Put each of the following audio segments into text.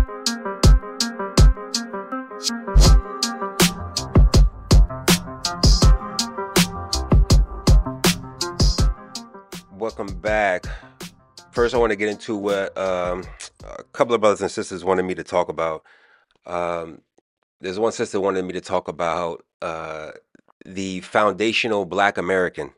Welcome back. First, I want to get into what a couple of brothers and sisters wanted me to talk about. Um, there's one sister wanted me to talk about the foundational Black American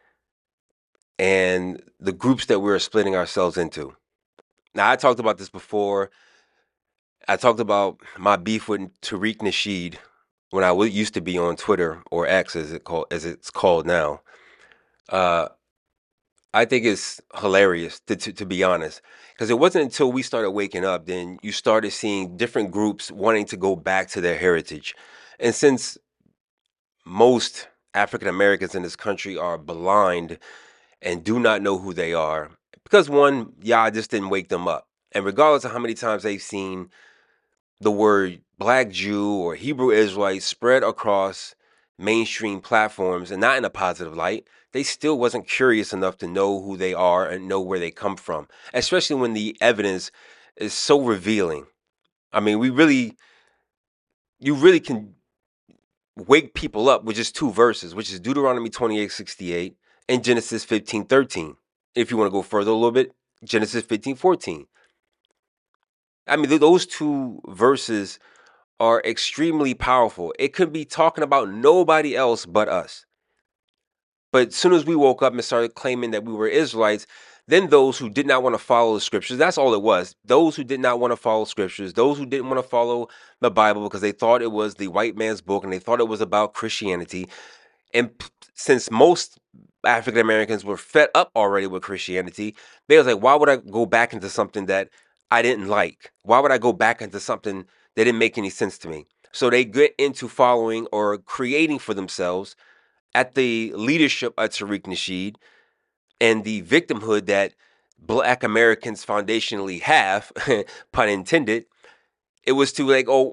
and the groups that we're splitting ourselves into. Now, I talked about this before. I talked about my beef with Tariq Nasheed when I used to be on Twitter, or X as it's called now. Uh, I think it's hilarious to be honest, because it wasn't until we started waking up then you started seeing different groups wanting to go back to their heritage, and since most African Americans in this country are blind and do not know who they are, because one, Yah just didn't wake them up, and regardless of how many times they've seen the word Black Jew or Hebrew Israelite spread across mainstream platforms and not in a positive light, they still wasn't curious enough to know who they are and know where they come from, especially when the evidence is so revealing. I mean, you really can wake people up with just two verses, which is Deuteronomy 28:68 and Genesis 15:13. If you want to go further a little bit, Genesis 15:14. I mean, those two verses are extremely powerful. It could be talking about nobody else but us. But as soon as we woke up and started claiming that we were Israelites, then those who did not want to follow the scriptures, that's all it was. Those who did not want to follow scriptures, those who didn't want to follow the Bible because they thought it was the white man's book and they thought it was about Christianity. And since most African Americans were fed up already with Christianity, they was like, why would I go back into something that I didn't like? Why would I go back into something that didn't make any sense to me? So they get into following or creating for themselves at the leadership of Tariq Nasheed and the victimhood that Black Americans foundationally have, pun intended. It was to like, oh,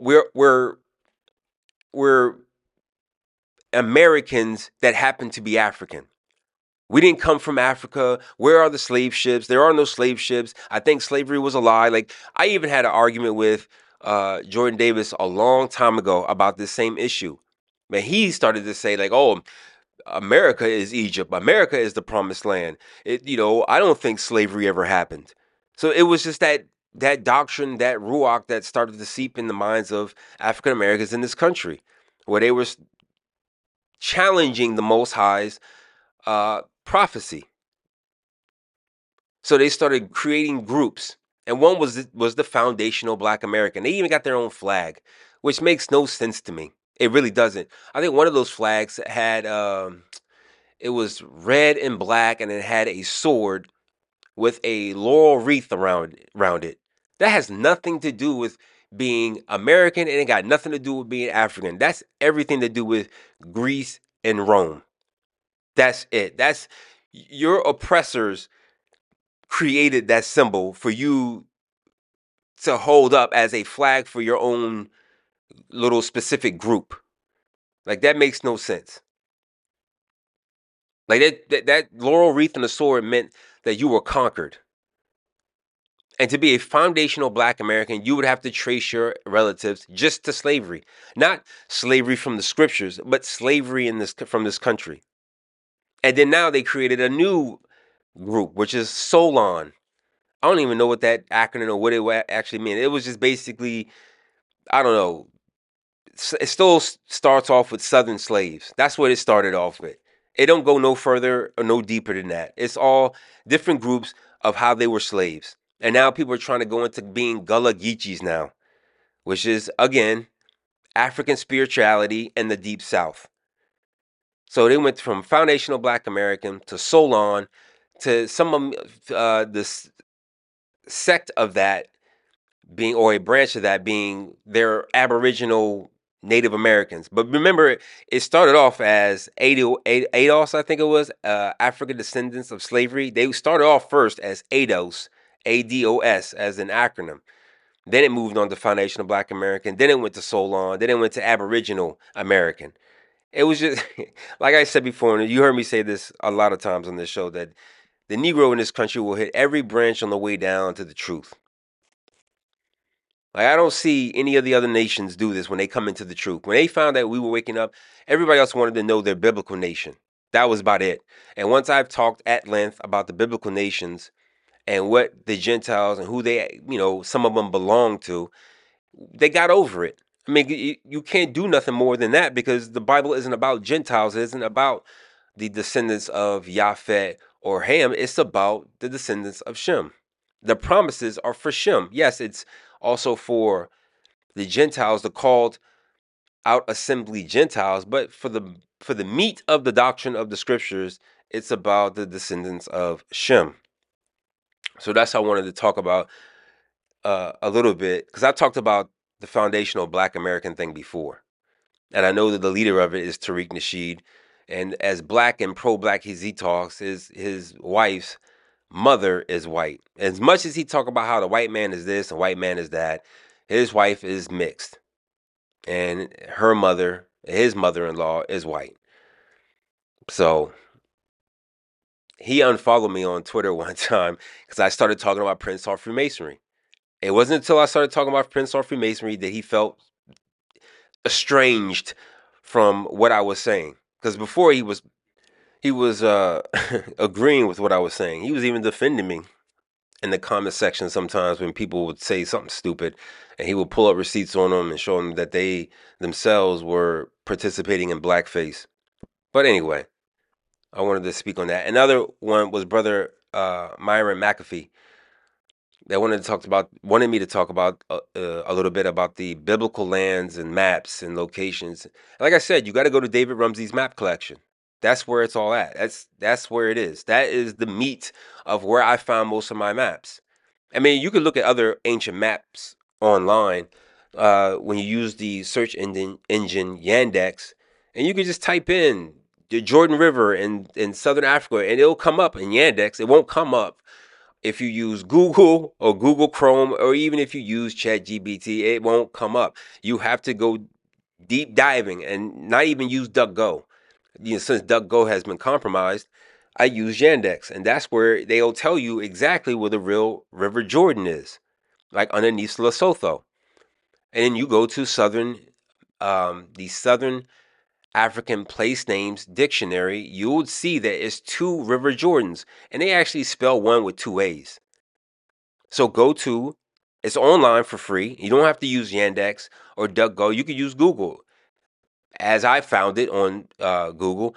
we're Americans that happen to be African. We didn't come from Africa. Where are the slave ships? There are no slave ships. I think slavery was a lie. Like, I even had an argument with Jordan Davis a long time ago about this same issue. Man, he started to say like, "Oh, America is Egypt. America is the promised land." I don't think slavery ever happened. So it was just that doctrine, that ruach, that started to seep in the minds of African Americans in this country, where they were challenging the Most High's prophecy. So they started creating groups, and one was the foundational Black American. They even got their own flag, which makes no sense to me. It really doesn't. I think one of those flags had it was red and black, and it had a sword with a laurel wreath around it. That has nothing to do with being American, and it got nothing to do with being African. That's everything to do with Greece and Rome. That's it. That's your oppressors created that symbol for you to hold up as a flag for your own little specific group. Like, that makes no sense. Like, that laurel wreath and the sword meant that you were conquered. And to be a foundational Black American, you would have to trace your relatives just to slavery. Not slavery from the scriptures, but slavery from this country. And then now they created a new group, which is Solon. I don't even know what that acronym or what it actually meant. It was just basically, I don't know. It still starts off with Southern slaves. That's what it started off with. It don't go no further or no deeper than that. It's all different groups of how they were slaves. And now people are trying to go into being Gullah Geechees now, which is, again, African spirituality and the Deep South. So they went from foundational Black American to Solon to some of this sect of that being, or a branch of that being, their Aboriginal Native Americans. But remember, it started off as ADOS, I think it was, African descendants of slavery. They started off first as ADOS, ADOS, as an acronym. Then it moved on to Foundational Black American. Then it went to Solon. Then it went to Aboriginal American. It was just, like I said before, and you heard me say this a lot of times on this show, that the Negro in this country will hit every branch on the way down to the truth. Like, I don't see any of the other nations do this when they come into the truth. When they found that we were waking up, everybody else wanted to know their biblical nation. That was about it. And once I've talked at length about the biblical nations and what the Gentiles and who they, some of them belong to, they got over it. I mean, you can't do nothing more than that, because the Bible isn't about Gentiles. It isn't about the descendants of Japhet or Ham. It's about the descendants of Shem. The promises are for Shem. Yes, it's also for the Gentiles, the called out assembly Gentiles, but for the meat of the doctrine of the scriptures, it's about the descendants of Shem. So that's how I wanted to talk about a little bit, because I talked about the foundational Black American thing before, and I know that the leader of it is Tariq Nasheed, and as black and pro-black as he talks, his wife's mother is white. As much as he talk about how the white man is this and white man is that, his wife is mixed, and his mother-in-law is white. So he unfollowed me on Twitter one time because I started talking about Prince Hall Freemasonry. It wasn't until I started talking about Prince Hall Freemasonry that he felt estranged from what I was saying. Because before he was agreeing with what I was saying. He was even defending me in the comment section sometimes when people would say something stupid, and he would pull up receipts on them and show them that they themselves were participating in blackface. But anyway, I wanted to speak on that. Another one was Brother Myron McAfee. They wanted me to talk about a little bit about the biblical lands and maps and locations. Like I said, you got to go to David Rumsey's map collection. That's where it's all at. That's where it is. That is the meat of where I found most of my maps. I mean, you could look at other ancient maps online when you use the search engine Yandex, and you can just type in the Jordan River in Southern Africa, and it'll come up in Yandex. It won't come up if you use Google or Google Chrome, or even if you use ChatGPT, it won't come up. You have to go deep diving and not even use DuckDuckGo. Since DuckDuckGo has been compromised, I use Yandex, and that's where they'll tell you exactly where the real River Jordan is, like underneath Lesotho. And then you go to the Southern African Place Names Dictionary, you would see that it's 2 River Jordans, and they actually spell one with 2 A's. So it's online for free. You don't have to use Yandex or DuckDuckGo. You could use Google, as I found it on Google,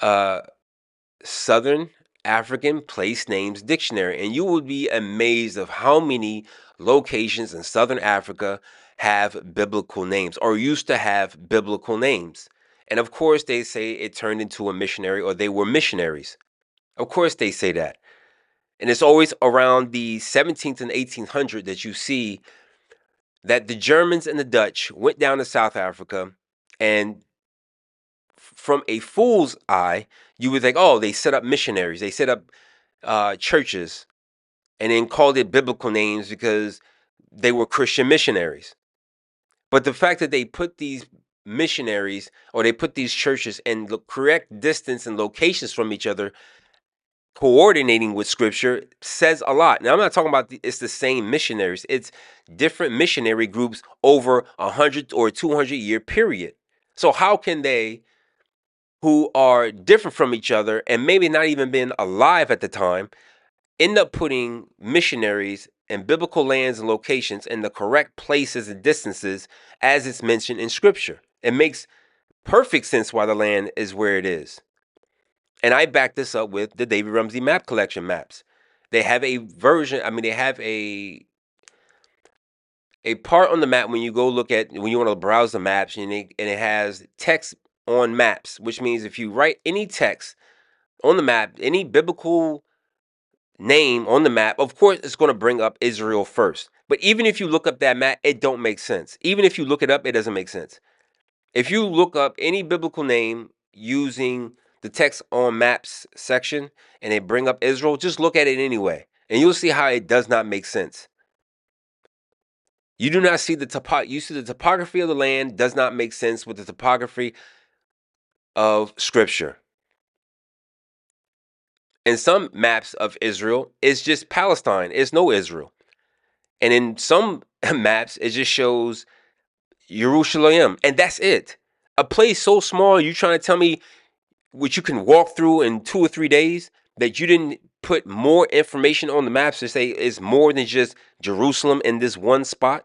Southern African Place Names Dictionary, and you will be amazed of how many locations in Southern Africa have biblical names or used to have biblical names. And of course, they say it turned into a missionary, or they were missionaries. Of course, they say that. And it's always around the 17th and 1800s that you see that the Germans and the Dutch went down to South Africa, and from a fool's eye, you would think, oh, they set up missionaries. They set up churches and then called it biblical names because they were Christian missionaries. But the fact that they put these missionaries, or they put these churches in the correct distance and locations from each other, coordinating with scripture, says a lot. Now, I'm not talking about it's the same missionaries. It's different missionary groups over 100 or 200-year period. So how can they, who are different from each other and maybe not even been alive at the time, end up putting missionaries and biblical lands and locations in the correct places and distances as it's mentioned in scripture? It makes perfect sense why the land is where it is. And I back this up with the David Rumsey map collection maps. They have a version, they have a part on the map when you want to browse the maps, and it has text on maps, which means if you write any text on the map, any biblical name on the map, of course it's going to bring up Israel first. But even if you look up that map, it don't make sense. Even if you look it up, it doesn't make sense. If you look up any biblical name using the text on maps section and they bring up Israel, just look at it anyway, and you'll see how it does not make sense. You do not see you see the topography of the land does not make sense with the topography of scripture. In some maps of Israel, it's just Palestine. It's no Israel. And in some maps. It just shows Jerusalem, and that's it. A place so small, you trying to tell me what you can walk through in 2 or 3 days, that you didn't put more information on the maps to say it's more than just Jerusalem in this one spot?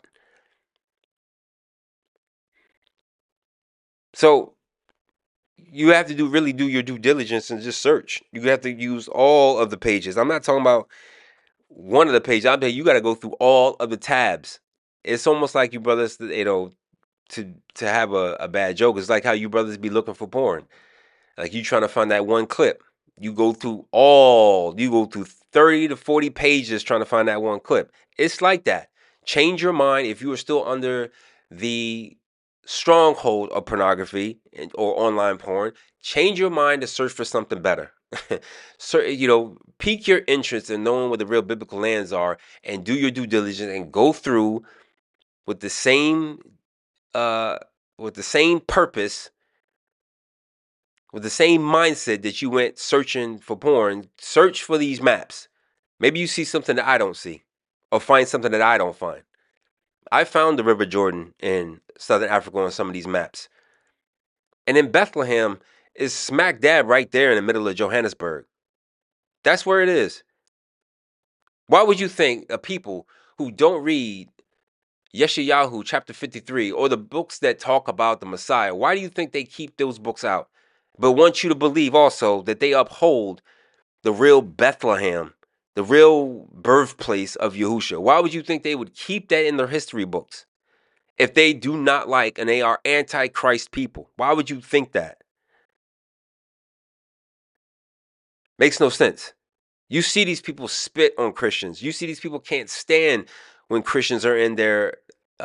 So you have to really do your due diligence and just search. You have to use all of the pages. I'm not talking about one of the pages. I'm saying you got to go through all of the tabs. It's almost like you brothers, to have a bad joke. It's like how you brothers be looking for porn. Like you trying to find that one clip. You go through 30 to 40 pages trying to find that one clip. It's like that. Change your mind if you are still under the stronghold of pornography or online porn. Change your mind to search for something better. So, pique your interest in knowing what the real biblical lands are, and do your due diligence and go through with the same uh purpose, with the same mindset that you went searching for porn. Search for these maps. Maybe you see something that I don't see, or find something that I don't find. I found the River Jordan in Southern Africa on some of these maps. And in Bethlehem is smack dab right there in the middle of Johannesburg. That's where it is. Why would you think a people who don't read Yeshayahu chapter 53 or the books that talk about the Messiah, why do you think they keep those books out, but want you to believe also that they uphold the real Bethlehem, the real birthplace of Yahusha? Why would you think they would keep that in their history books if they do not like and they are anti-Christ people? Why would you think that? Makes no sense. You see these people spit on Christians. You see these people can't stand when Christians are in their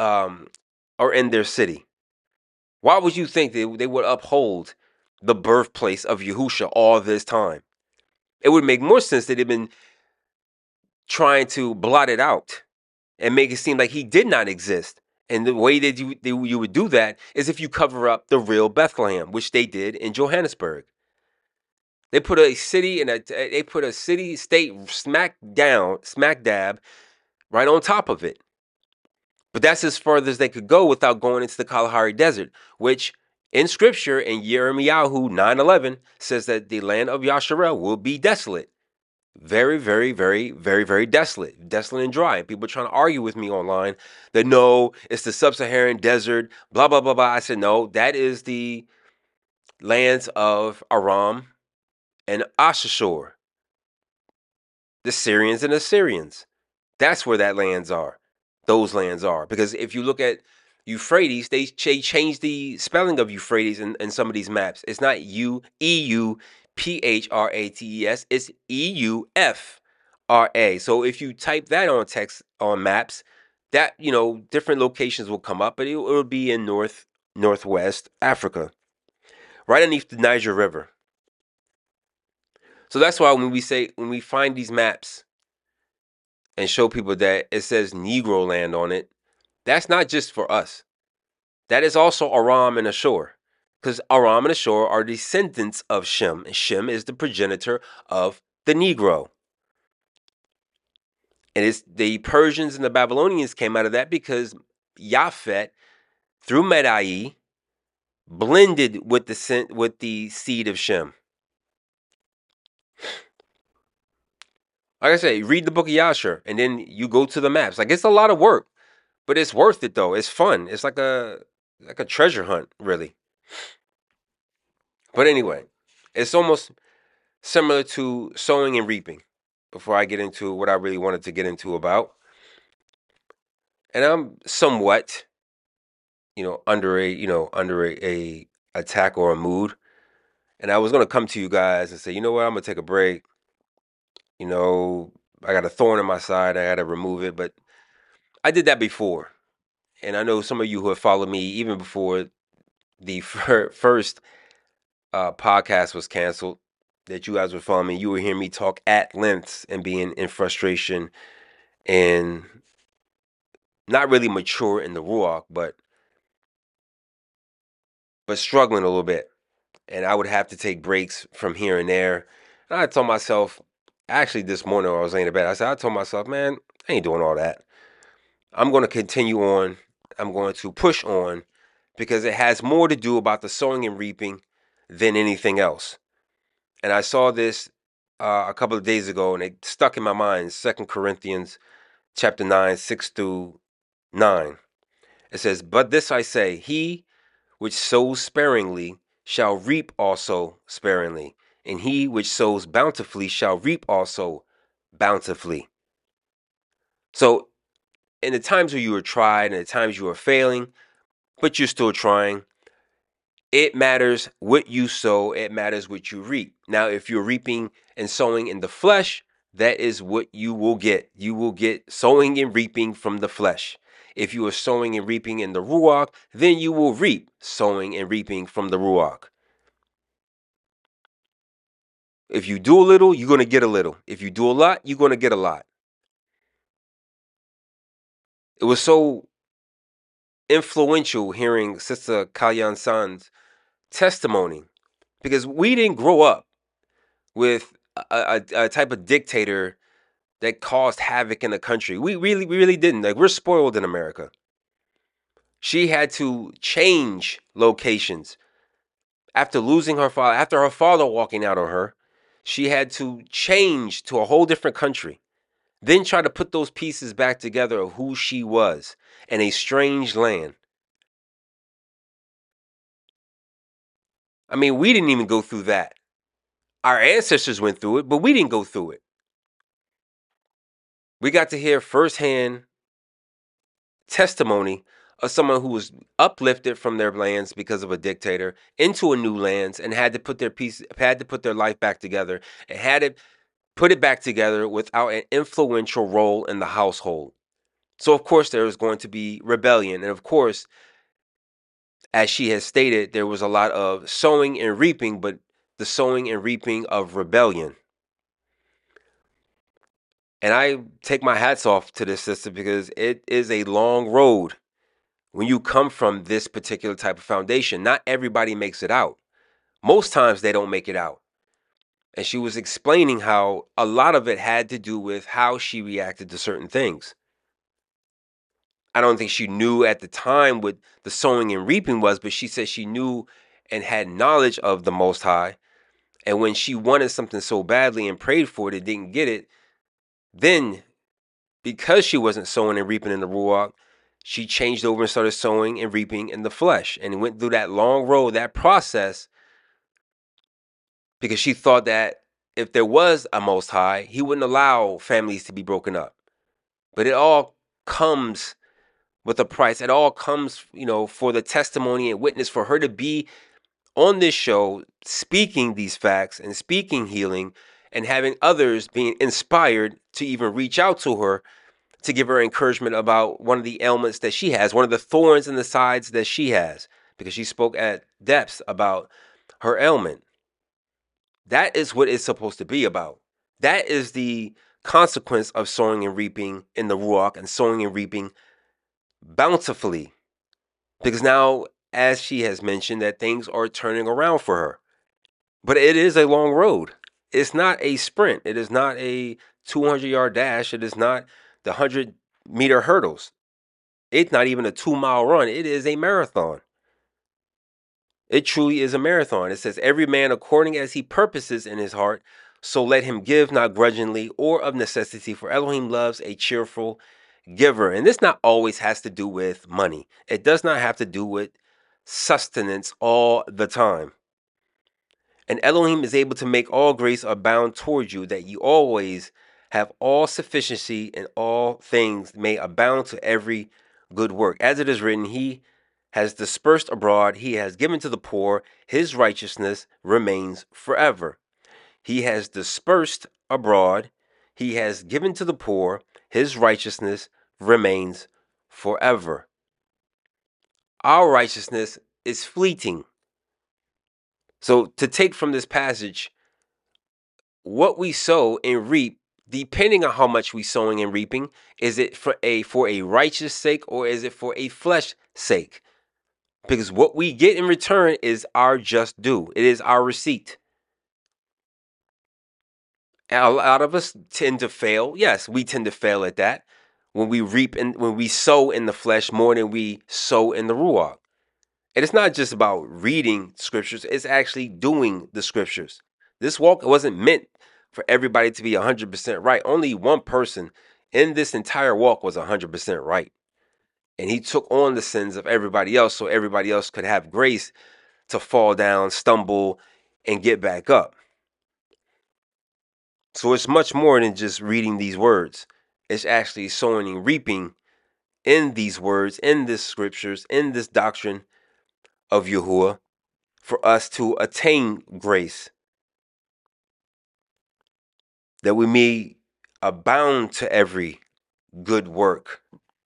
city. Why would you think they would uphold the birthplace of Yahusha all this time? It would make more sense that they've been trying to blot it out and make it seem like he did not exist. And the way that you would do that is if you cover up the real Bethlehem, which they did in Johannesburg. They put a city state smack dab right on top of it. But that's as far as they could go without going into the Kalahari Desert, which in scripture in Yirmiyahu 9:11 says that the land of Yasharel will be desolate. Very, very, very, very, very desolate and dry. And people are trying to argue with me online that no, it's the sub-Saharan desert, blah, blah, blah, blah. I said, no, that is the lands of Aram and Ashashur, the Syrians and Assyrians. That's where those lands are. Because if you look at Euphrates, they changed the spelling of Euphrates in some of these maps. It's not Euphrates, it's EUFRA. So if you type that on text on maps, that different locations will come up, but it'll be in northwest Africa, right underneath the Niger River. So that's why when we find these maps and show people that it says Negro land on it, that's not just for us. That is also Aram and Ashur. Because Aram and Ashur are descendants of Shem. And Shem is the progenitor of the Negro. And it's the Persians and the Babylonians came out of that because Japhet, through Medai, blended with the seed of Shem. Like I say, read the book of Yasher, and then you go to the maps. Like, it's a lot of work, but it's worth it though. It's fun. It's like a treasure hunt, really. But anyway, it's almost similar to sowing and reaping. Before I get into what I really wanted to get into about, and I'm somewhat, under a attack or a mood, and I was gonna come to you guys and say, you know what, I'm gonna take a break. I got a thorn in my side. I got to remove it, but I did that before, and I know some of you who have followed me even before the first podcast was canceled, that you guys were following me. You would hear me talk at length and being in frustration and not really mature in the ruach, but struggling a little bit. And I would have to take breaks from here and there. And I told myself, actually this morning when I was laying in bed, I told myself, man, I ain't doing all that. I'm going to continue on. I'm going to push on because it has more to do about the sowing and reaping than anything else. And I saw this a couple of days ago, and it stuck in my mind. 2 Corinthians chapter 9, 6 through 9. It says, "But this I say, he which sows sparingly shall reap also sparingly, and he which sows bountifully shall reap also bountifully." So, in the times where you are tried and the times you are failing, but you're still trying, it matters what you sow, it matters what you reap. Now, if you're reaping and sowing in the flesh, that is what you will get. You will get sowing and reaping from the flesh. If you are sowing and reaping in the Ruach, then you will reap sowing and reaping from the Ruach. If you do a little, you're going to get a little. If you do a lot, you're going to get a lot. It was so influential hearing Sister Kalyan San's testimony because we didn't grow up with a type of dictator that caused havoc in the country. We really didn't. Like, we're spoiled in America. She had to change locations after losing her father, after her father walking out on her. She had to change to a whole different country. Then try to put those pieces back together of who she was in a strange land. I mean, we didn't even go through that. Our ancestors went through it, but we didn't go through it. We got to hear firsthand testimony of someone who was uplifted from their lands because of a dictator into a new lands and had to put their life back together and had to put it back together without an influential role in the household. So of course there was going to be rebellion, and of course, as she has stated, there was a lot of sowing and reaping, but the sowing and reaping of rebellion. And I take my hats off to this sister because it is a long road when you come from this particular type of foundation. Not everybody makes it out. Most times they don't make it out. And she was explaining how a lot of it had to do with how she reacted to certain things. I don't think she knew at the time what the sowing and reaping was, but she said she knew and had knowledge of the Most High. And when she wanted something so badly and prayed for it and didn't get it, then because she wasn't sowing and reaping in the Ruach, she changed over and started sowing and reaping in the flesh and went through that long road, that process, because she thought that if there was a Most High, he wouldn't allow families to be broken up. But it all comes with a price. It all comes, for the testimony and witness for her to be on this show speaking these facts and speaking healing and having others being inspired to even reach out to her to give her encouragement about one of the ailments that she has, one of the thorns in the sides that she has, because she spoke at depths about her ailment. That is what it's supposed to be about. That is the consequence of sowing and reaping in the Ruach and sowing and reaping bountifully. Because now, as she has mentioned, that things are turning around for her. But it is a long road. It's not a sprint. It is not a 200-yard dash. It is not the 100-meter hurdles. It's not even a 2-mile run. It is a marathon. It truly is a marathon. It says, "Every man according as he purposes in his heart, so let him give, not grudgingly or of necessity, for Elohim loves a cheerful giver." And this not always has to do with money. It does not have to do with sustenance all the time. And Elohim is able to make all grace abound toward you, that you always have all sufficiency in all things, may abound to every good work. As it is written, he has dispersed abroad, he has given to the poor, his righteousness remains forever. He has dispersed abroad, he has given to the poor, his righteousness remains forever. Our righteousness is fleeting. So to take from this passage, what we sow and reap, depending on how much we sowing and reaping, is it for a righteous sake or is it for a flesh sake? Because what we get in return is our just due. It is our receipt. And a lot of us tend to fail. Yes, we tend to fail at that. when we reap and when we sow in the flesh more than we sow in the ruach. And it's not just about reading scriptures, it's actually doing the scriptures. This walk wasn't meant for everybody to be 100% right. Only one person in this entire walk was 100% right. And he took on the sins of everybody else so everybody else could have grace to fall down, stumble, and get back up. So it's much more than just reading these words. It's actually sowing and reaping in these words, in this scriptures, in this doctrine of Yahuwah for us to attain grace, that we may abound to every good work.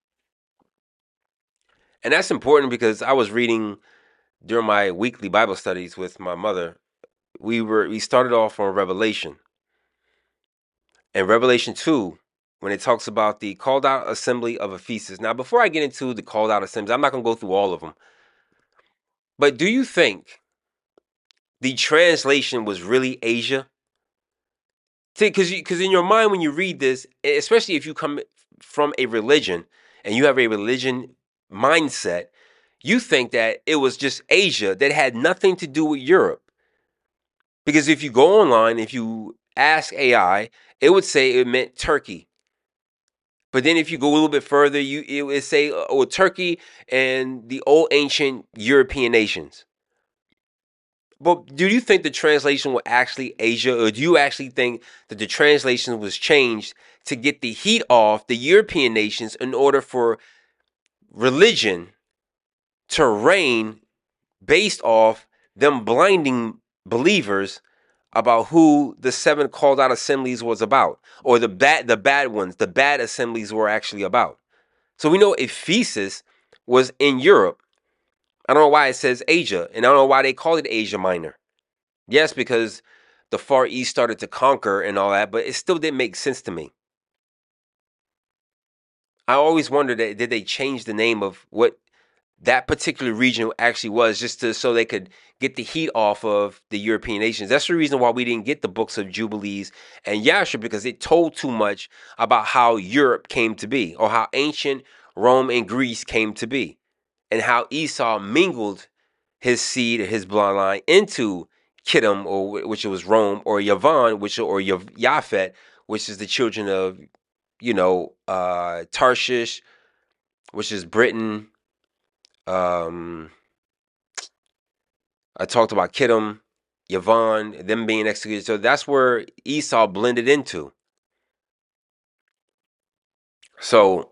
And that's important because I was reading during my weekly Bible studies with my mother. We started off on Revelation. And Revelation 2, when it talks about the called out assembly of Ephesus. Now, before I get into the called out assemblies, I'm not going to go through all of them. But do you think the translation was really Asia? Because in your mind, when you read this, especially if you come from a religion and you have a religion mindset, you think that it was just Asia that had nothing to do with Europe. Because if you go online, if you ask AI, it would say it meant Turkey. But then if you go a little bit further, it would say Turkey and the old ancient European nations. But do you think the translation was actually Asia, or do you actually think that the translation was changed to get the heat off the European nations in order for religion to reign based off them blinding believers about who the seven called out assemblies was about, or the bad ones, the bad assemblies were actually about? So we know Ephesus was in Europe. I don't know why it says Asia, and I don't know why they call it Asia Minor. Yes, because the Far East started to conquer and all that, but it still didn't make sense to me. I always wondered that did they change the name of what that particular region actually was just so they could get the heat off of the European nations. That's the reason why we didn't get the books of Jubilees and Yasher, because it told too much about how Europe came to be, or how ancient Rome and Greece came to be, and how Esau mingled his seed, his bloodline, into Kittim, or which was Rome, or Yavan, or Yaphet, which is the children of, Tarshish, which is Britain. I talked about Kittim, Yavan, them being executed. So that's where Esau blended into. So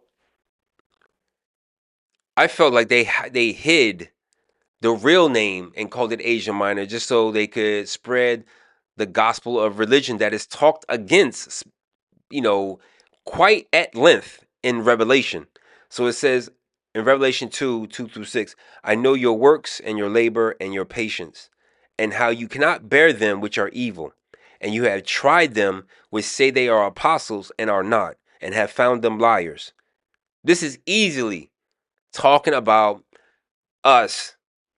I felt like they hid the real name and called it Asia Minor just so they could spread the gospel of religion that is talked against, quite at length in Revelation. So it says in Revelation 2:2-6, I know your works and your labor and your patience, and how you cannot bear them which are evil, and you have tried them which say they are apostles and are not, and have found them liars. This is easily talking about us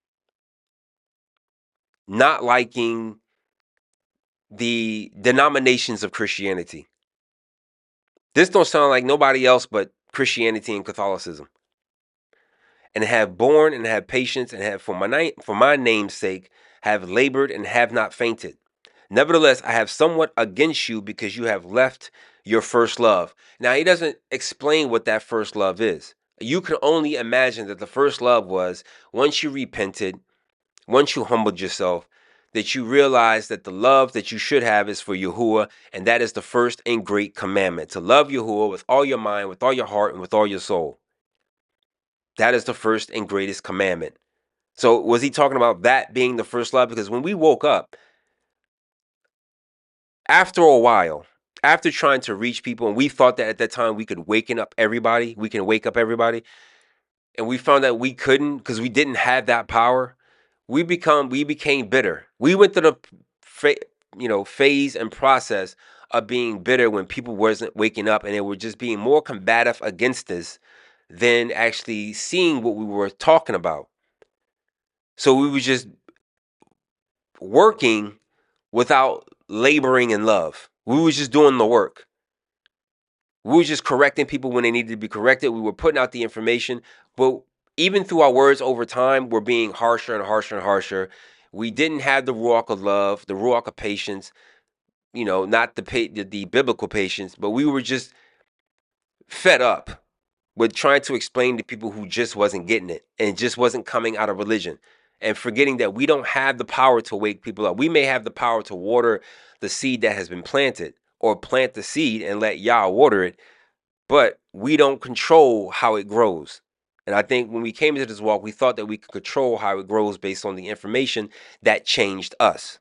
not liking the denominations of Christianity. This don't sound like nobody else but Christianity and Catholicism. And have borne and have patience, and have for my name's sake have labored and have not fainted. Nevertheless, I have somewhat against you, because you have left your first love. Now, he doesn't explain what that first love is. You can only imagine that the first love was once you repented, once you humbled yourself, that you realize that the love that you should have is for Yahuwah, and that is the first and great commandment, to love Yahuwah with all your mind, with all your heart, and with all your soul. That is the first and greatest commandment. So was he talking about that being the first love? Because when we woke up, after a while, after trying to reach people, and we thought that at that time we could wake up everybody, and we found that we couldn't because we didn't have that power, we became bitter. We went through the phase and process of being bitter when people wasn't waking up, and they were just being more combative against us than actually seeing what we were talking about. So we were just working without laboring in love. We were just doing the work. We were just correcting people when they needed to be corrected. We were putting out the information, but even through our words over time, we're being harsher and harsher and harsher. We didn't have the ruach of love, the ruach of patience, not the biblical patience, but we were just fed up with trying to explain to people who just wasn't getting it and just wasn't coming out of religion, and forgetting that we don't have the power to wake people up. We may have the power to water the seed that has been planted, or plant the seed and let Yah water it, but we don't control how it grows. And I think when we came into this walk, we thought that we could control how it grows based on the information that changed us.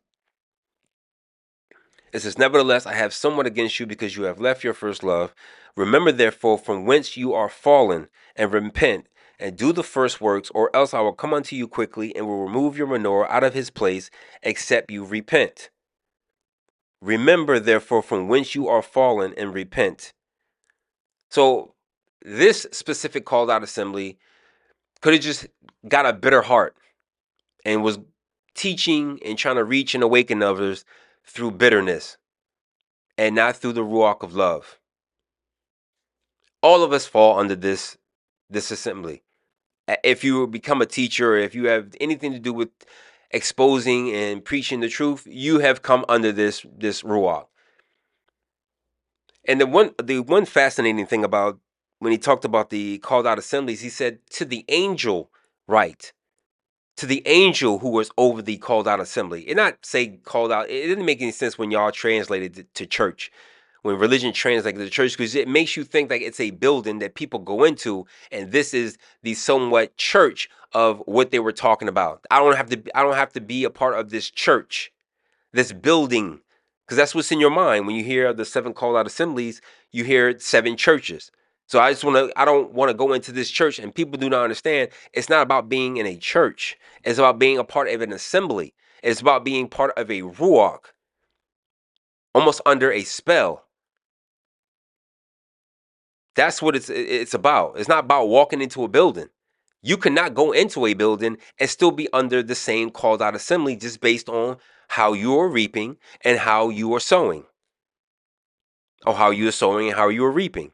It says, nevertheless, I have somewhat against you, because you have left your first love. Remember, therefore, from whence you are fallen, and repent, and do the first works, or else I will come unto you quickly, and will remove your menorah out of his place, except you repent. Remember, therefore, from whence you are fallen, and repent. So this specific called out assembly could have just got a bitter heart and was teaching and trying to reach and awaken others through bitterness and not through the ruach of love. All of us fall under this assembly. If you become a teacher, or if you have anything to do with exposing and preaching the truth, you have come under this ruach. And the one fascinating thing about when he talked about the called out assemblies, he said, to the angel write. To the angel who was over the called out assembly. It not say called out. It didn't make any sense when y'all translated it to church. When religion translates to church, because it makes you think like it's a building that people go into, and this is the somewhat church of what they were talking about. I don't have to be a part of this church, this building, because that's what's in your mind when you hear the 7 called out assemblies. You hear 7 churches. So I don't want to go into this church, and people do not understand. It's not about being in a church. It's about being a part of an assembly. It's about being part of a ruach, almost under a spell. That's what it's about. It's not about walking into a building. You cannot go into a building and still be under the same called out assembly, just based on how you are reaping and how you are sowing. Or how you are sowing and how you are reaping.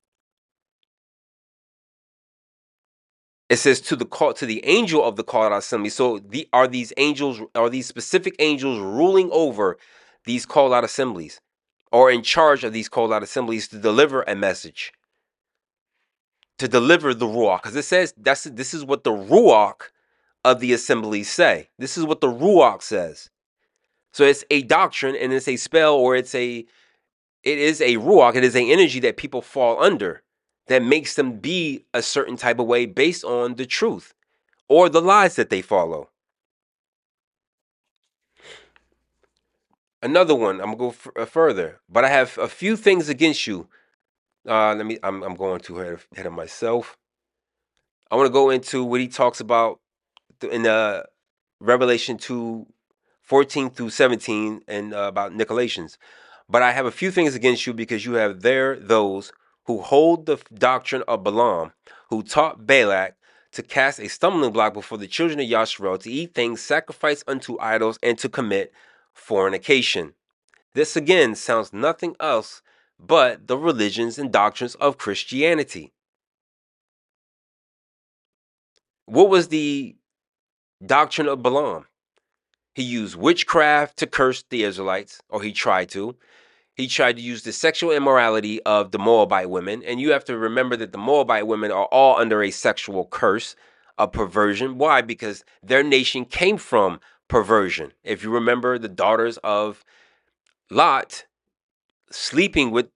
It says to the angel of the called out assembly. So are these specific angels ruling over these called out assemblies, or in charge of these called out assemblies to deliver a message, to deliver the ruach? Because it says this is what the ruach of the assemblies say. This is what the ruach says. So it's a doctrine, and it's a spell, or it is a ruach. It is an energy that people fall under, that makes them be a certain type of way based on the truth or the lies that they follow. Another one, I'm gonna go further, but I have a few things against you. I'm going too ahead of myself. I want to go into what he talks about in Revelation 2:14 through 17, and about Nicolaitans. But I have a few things against you, because you have there those who hold the doctrine of Balaam, who taught Balak to cast a stumbling block before the children of Yasharel, to eat things sacrificed unto idols, and to commit fornication. This again sounds nothing else but the religions and doctrines of Christianity. What was the doctrine of Balaam? He used witchcraft to curse the Israelites, or he tried to. He tried to use the sexual immorality of the Moabite women. And you have to remember that the Moabite women are all under a sexual curse, a perversion. Why? Because their nation came from perversion. If you remember, the daughters of Lot sleeping with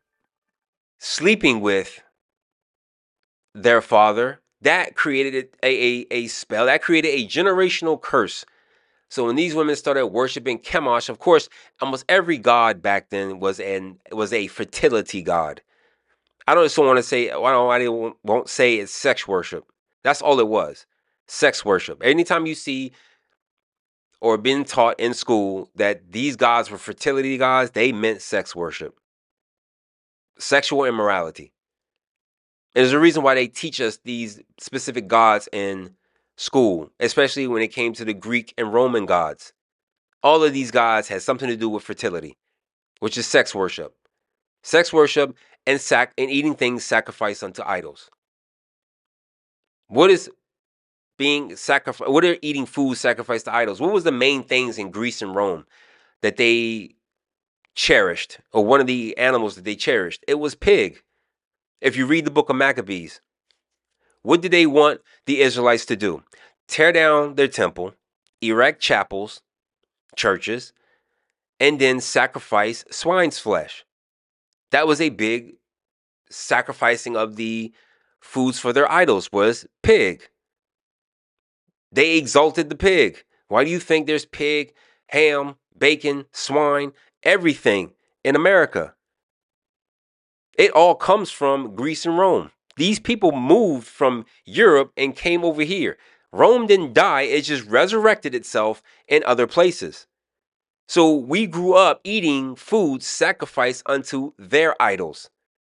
their father, that created a spell, that created a generational curse. So when these women started worshiping Chemosh, of course, almost every god back then was a fertility god. I don't just want to say, I won't say it's sex worship. That's all it was. Sex worship. Anytime you see or been taught in school that these gods were fertility gods, they meant sex worship. Sexual immorality. And there's a reason why they teach us these specific gods in school, especially when it came to the Greek and Roman gods. All of these gods had something to do with fertility, which is sex worship. Sex worship and eating things sacrificed unto idols. What is being sacrificed? What are eating food sacrificed to idols? What was the main things in Greece and Rome that they cherished, or one of the animals that they cherished? It was pig. If you read the book of Maccabees, what did they want the Israelites to do? Tear down their temple, erect chapels, churches, and then sacrifice swine's flesh. That was a big sacrificing of the foods for their idols, was pig. They exalted the pig. Why do you think there's pig, ham, bacon, swine, everything in America? It all comes from Greece and Rome. These people moved from Europe and came over here. Rome didn't die, it just resurrected itself in other places. So we grew up eating food sacrificed unto their idols.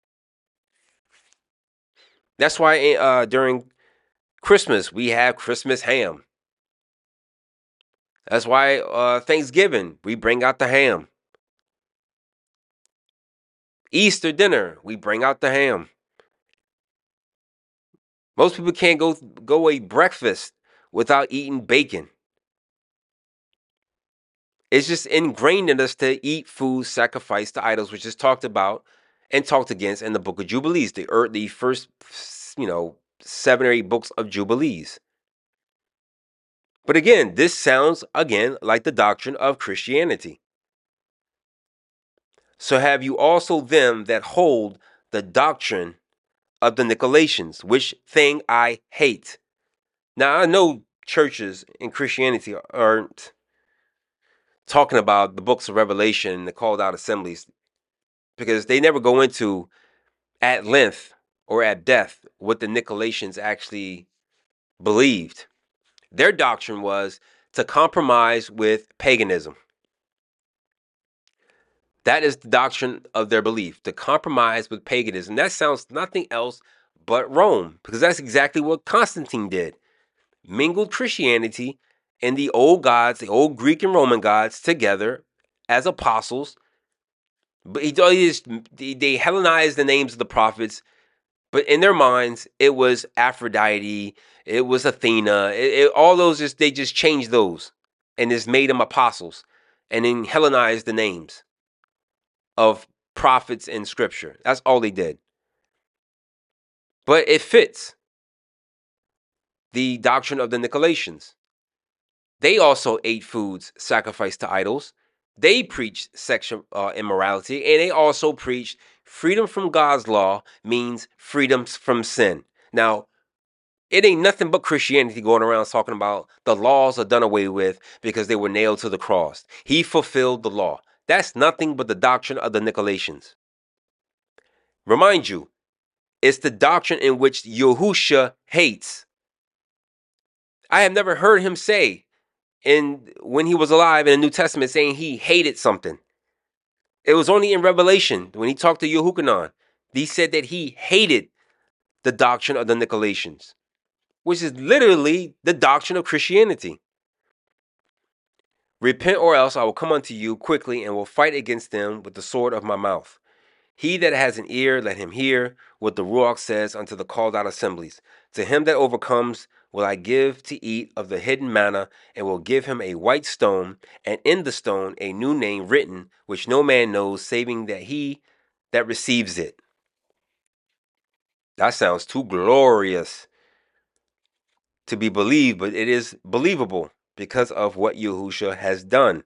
That's why during Christmas we have Christmas ham. That's why Thanksgiving we bring out the ham. Easter dinner we bring out the ham. Most people can't go a breakfast without eating bacon. It's just ingrained in us to eat food sacrificed to idols, which is talked about and talked against in the book of Jubilees, the first 7 or 8 books of Jubilees. But again, this sounds again like the doctrine of Christianity. So have you also them that hold the doctrine of the Nicolaitans, which thing I hate. Now I know churches in Christianity aren't talking about the books of Revelation and the called out assemblies, because they never go into at length or at depth what the Nicolaitans actually believed. Their doctrine was to compromise with paganism. That is the doctrine of their belief, to compromise with paganism. That sounds nothing else but Rome, because that's exactly what Constantine did. Mingled Christianity and the old gods, the old Greek and Roman gods, together as apostles. But they Hellenized the names of the prophets, but in their minds, it was Aphrodite, it was Athena, all those they just changed those and just made them apostles, and then Hellenized the names of prophets in Scripture. That's all they did. But it fits the doctrine of the Nicolaitans. They also ate foods sacrificed to idols. They preached sexual immorality, and they also preached freedom from God's law means freedom from sin. Now, it ain't nothing but Christianity going around talking about the laws are done away with because they were nailed to the cross. He fulfilled the law. That's nothing but the doctrine of the Nicolaitans. Remind you, it's the doctrine in which Yahusha hates. I have never heard him say when he was alive in the New Testament saying he hated something. It was only in Revelation when he talked to Yehukanan. He said that he hated the doctrine of the Nicolaitans, which is literally the doctrine of Christianity. Repent, or else I will come unto you quickly and will fight against them with the sword of my mouth. He that has an ear, let him hear what the Ruach says unto the called out assemblies. To him that overcomes will I give to eat of the hidden manna, and will give him a white stone, and in the stone a new name written, which no man knows, saving that he that receives it. That sounds too glorious to be believed, but it is believable because of what Yahusha has done.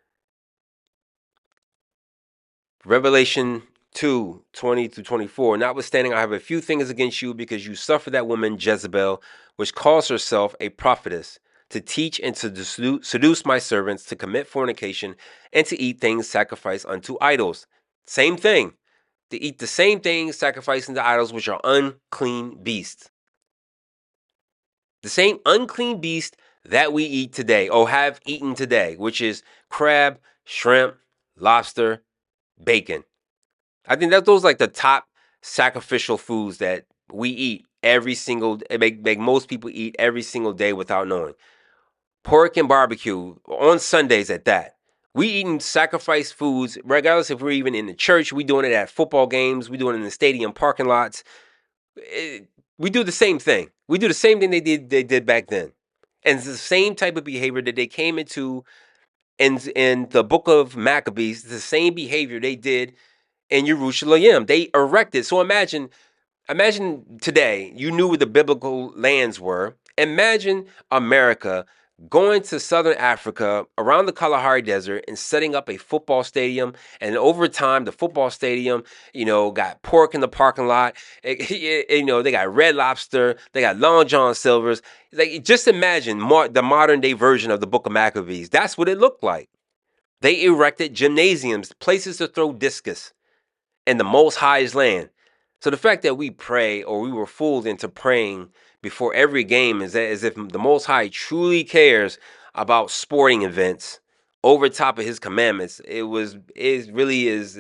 Revelation 2:20-24. Notwithstanding, I have a few things against you, because you suffer that woman Jezebel, which calls herself a prophetess, to teach and to seduce my servants to commit fornication and to eat things sacrificed unto idols. Same thing. To eat the same things sacrificed unto idols, which are unclean beasts. The same unclean beast that we eat today, or have eaten today, which is crab, shrimp, lobster, bacon. I think that those are like the top sacrificial foods that we eat every single, make most people eat every single day without knowing. Pork and barbecue on Sundays at that. We eating sacrificed foods, regardless if we're even in the church. We doing it at football games. We doing it in the stadium parking lots. We do the same thing. We do the same thing they did back then, and it's the same type of behavior that they came into in the book of Maccabees. The same behavior they did in Jerusalem. They erected. So imagine today, you knew where the biblical lands were. Imagine America going to southern Africa around the Kalahari Desert and setting up a football stadium. And over time, the football stadium, got pork in the parking lot. They got Red Lobster. They got Long John Silver's. Like, just imagine the modern day version of the Book of Maccabees. That's what it looked like. They erected gymnasiums, places to throw discus in the Most High's land. So the fact that we pray, or we were fooled into praying before every game, is as if the Most High truly cares about sporting events over top of His commandments. It really is.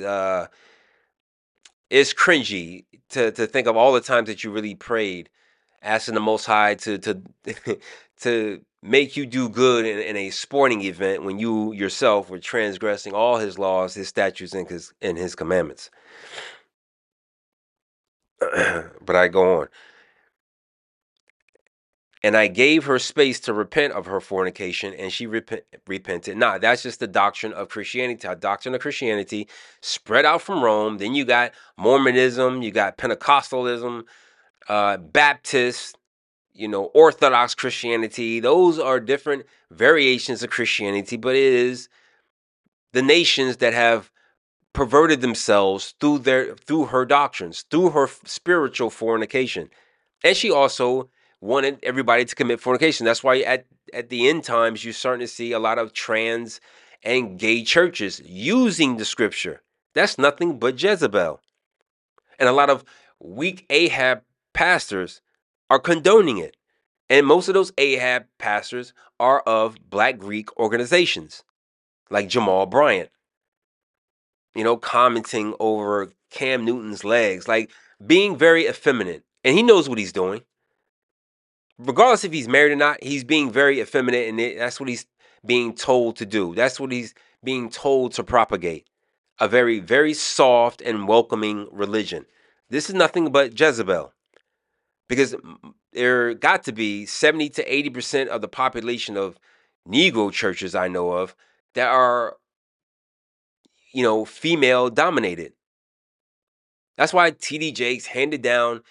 It's cringy to think of all the times that you really prayed, asking the Most High to to make you do good in a sporting event when you yourself were transgressing all His laws, His statutes, and His commandments. But I go on. And I gave her space to repent of her fornication, and she repented. Nah, that's just the doctrine of Christianity. A doctrine of Christianity spread out from Rome. Then you got Mormonism, you got Pentecostalism, Baptist, Orthodox Christianity. Those are different variations of Christianity, but it is the nations that have perverted themselves through her doctrines, through her spiritual fornication. And she also wanted everybody to commit fornication. That's why at the end times, you're starting to see a lot of trans and gay churches using the scripture. That's nothing but Jezebel. And a lot of weak Ahab pastors are condoning it. And most of those Ahab pastors are of Black Greek organizations, like Jamal Bryant, commenting over Cam Newton's legs, like being very effeminate. And he knows what he's doing. Regardless if he's married or not, he's being very effeminate, and that's what he's being told to do. That's what he's being told to propagate. A very, very soft and welcoming religion. This is nothing but Jezebel. Because there got to be 70 to 80% of the population of Negro churches I know of that are, female dominated. That's why T.D. Jakes handed down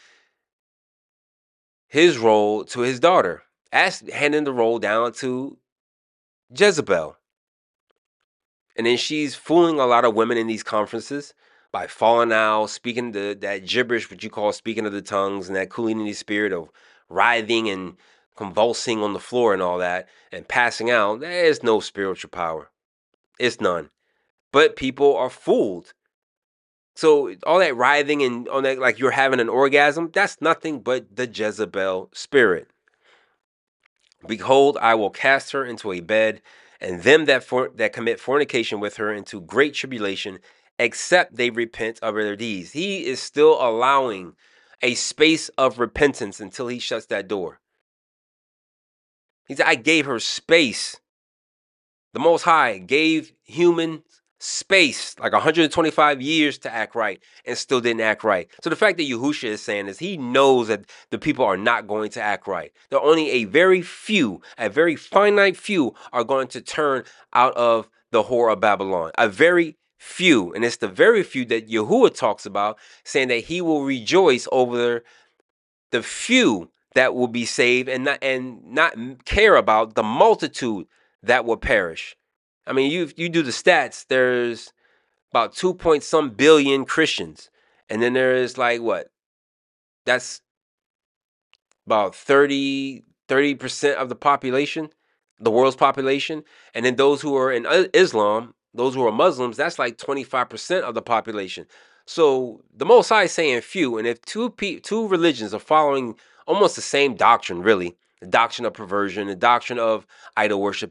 his role to his daughter, handing the role down to Jezebel. And then she's fooling a lot of women in these conferences by falling out, speaking that gibberish, what you call speaking of the tongues, and that Kundalini spirit of writhing and convulsing on the floor and all that, and passing out. There's no spiritual power. It's none. But people are fooled. So all that writhing and on that, like you're having an orgasm, that's nothing but the Jezebel spirit. Behold, I will cast her into a bed, and them that commit fornication with her into great tribulation, except they repent of their deeds. He is still allowing a space of repentance until he shuts that door. He said, I gave her space. The Most High gave human space, like 125 years to act right, and still didn't act right. So the fact that Yahushua is saying this, he knows that the people are not going to act right. There are only a very finite few are going to turn out of the whore of Babylon. A very few. And it's the very few that Yahuwah talks about, saying that he will rejoice over the few that will be saved and not care about the multitude that will perish. I mean, you do the stats, there's about 2 point some billion Christians. And then there is like what? That's about 30% of the population, the world's population. And then those who are in Islam, those who are Muslims, that's like 25% of the population. So the Most High is saying few. And if two religions are following almost the same doctrine, really, the doctrine of perversion, the doctrine of idol worship,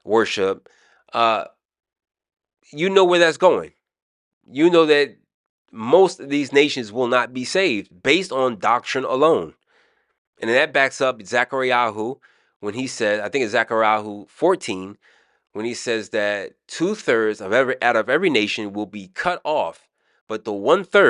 you know where that's going. You know that most of these nations will not be saved based on doctrine alone. And that backs up Zechariah when he said, I think it's Zechariah 14, when he says that 2/3 out of every nation will be cut off, but the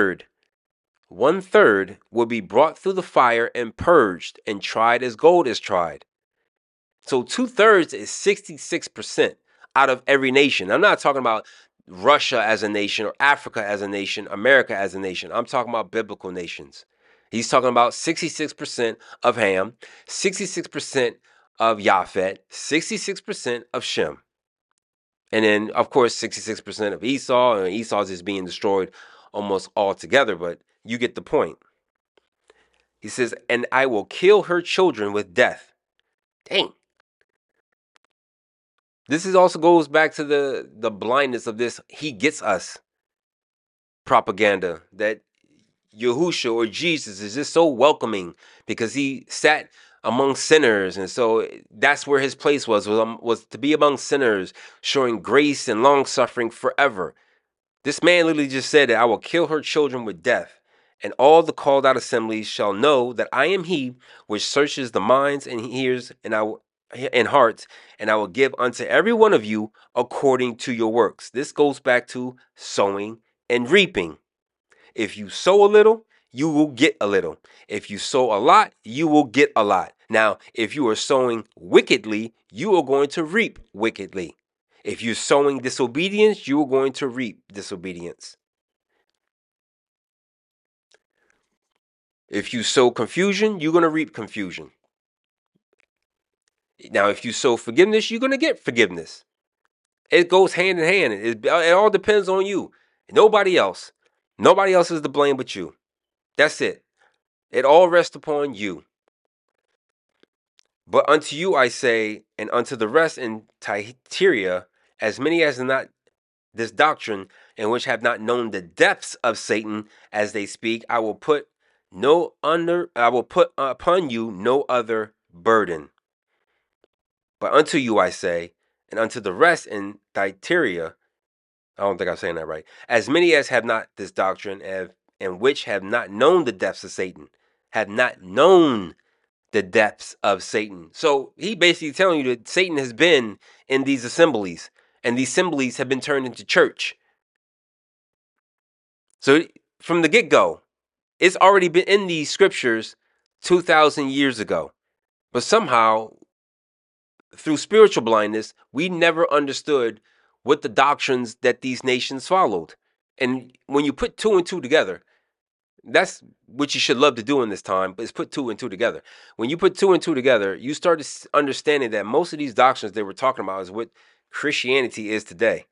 1/3 will be brought through the fire and purged and tried as gold is tried. So 2/3 is 66% out of every nation. I'm not talking about Russia as a nation or Africa as a nation, America as a nation. I'm talking about biblical nations. He's talking about 66% of Ham, 66% of Japhet, 66% of Shem. And then, of course, 66% of Esau, and Esau's is being destroyed almost altogether, but you get the point. He says, and I will kill her children with death. Dang. This is also goes back to the blindness of this he gets us propaganda that Yahushua or Jesus is just so welcoming because he sat among sinners, and so that's where his place was to be among sinners, showing grace and long suffering forever. This man literally just said that I will kill her children with death, and all the called out assemblies shall know that I am he which searches the minds and ears and hearts, and I will give unto every one of you according to your works. This goes back to sowing and reaping. If you sow a little, you will get a little. If you sow a lot, you will get a lot. Now, if you are sowing wickedly, you are going to reap wickedly. If you're sowing disobedience, you are going to reap disobedience. If you sow confusion, you're going to reap confusion. Now, if you sow forgiveness, you're going to get forgiveness. It goes hand in hand. It all depends on you. Nobody else. Nobody else is to blame but you. That's it. It all rests upon you. But unto you I say, and unto the rest in Thyatira, as many as not this doctrine, and which have not known the depths of Satan as they speak, I will put upon you no other burden. But unto you I say, and unto the rest in Thyatira, I don't think I'm saying that right, as many as have not this doctrine, and which have not known the depths of Satan, have not known the depths of Satan. So he basically telling you that Satan has been in these assemblies, and these assemblies have been turned into church. So from the get-go, it's already been in these scriptures 2,000 years ago. But somehow, through spiritual blindness, we never understood what the doctrines that these nations followed. And when you put two and two together, that's what you should love to do in this time, is put two and two together. When you put two and two together, you start understanding that most of these doctrines they were talking about is what Christianity is today.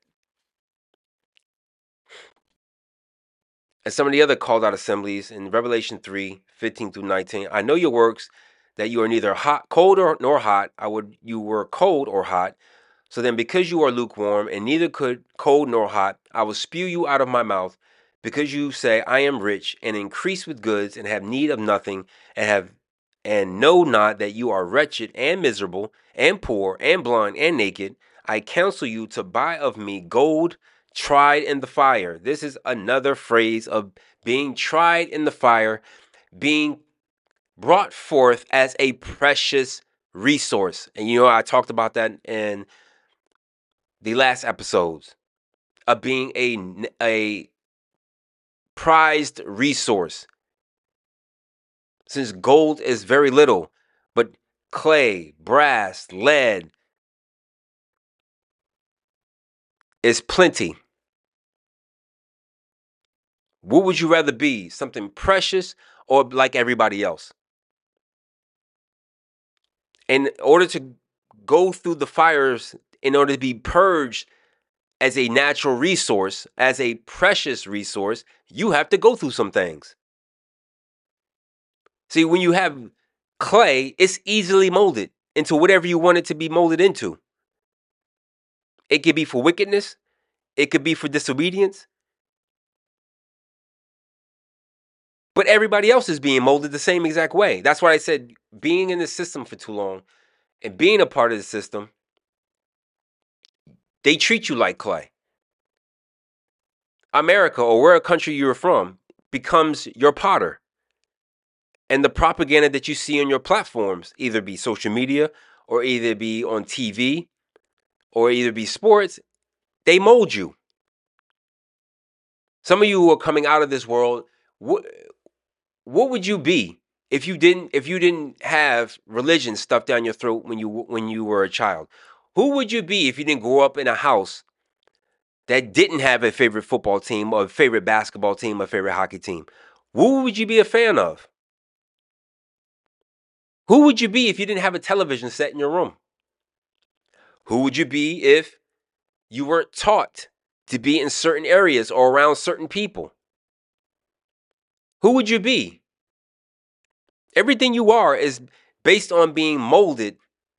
And some of the other called out assemblies in Revelation 3:15-19, I know your works, that you are neither cold nor hot. You were cold or hot. So then, because you are lukewarm and neither cold nor hot, I will spew you out of my mouth. Because you say, I am rich and increase with goods and have need of nothing, and know not that you are wretched and miserable and poor and blind and naked, I counsel you to buy of me gold tried in the fire. This is another phrase of being tried in the fire, being brought forth as a precious resource. And I talked about that in the last episodes, of being a prized resource. Since gold is very little, but clay, brass, lead is plenty. What would you rather be? Something precious or like everybody else? In order to go through the fires, in order to be purged as a natural resource, as a precious resource, you have to go through some things. See, when you have clay, it's easily molded into whatever you want it to be molded into. It could be for wickedness. It could be for disobedience. But everybody else is being molded the same exact way. That's why I said being in the system for too long and being a part of the system, they treat you like clay. America, or where a country you're from, becomes your potter. And the propaganda that you see on your platforms, either be social media or either be on TV or either be sports, they mold you. Some of you who are coming out of this world, what would you be if you didn't have religion stuffed down your throat when you were a child? Who would you be if you didn't grow up in a house that didn't have a favorite football team or a favorite basketball team or favorite hockey team? Who would you be a fan of? Who would you be if you didn't have a television set in your room? Who would you be if you weren't taught to be in certain areas or around certain people? Who would you be? Everything you are is based on being molded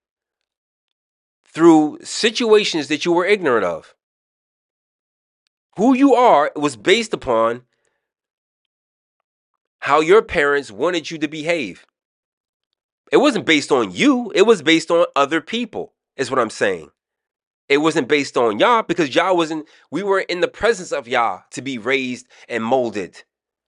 through situations that you were ignorant of. Who you are was based upon how your parents wanted you to behave. It wasn't based on you, it was based on other people, is what I'm saying. It wasn't based on Yah because Yah wasn't, we were in the presence of Yah to be raised and molded.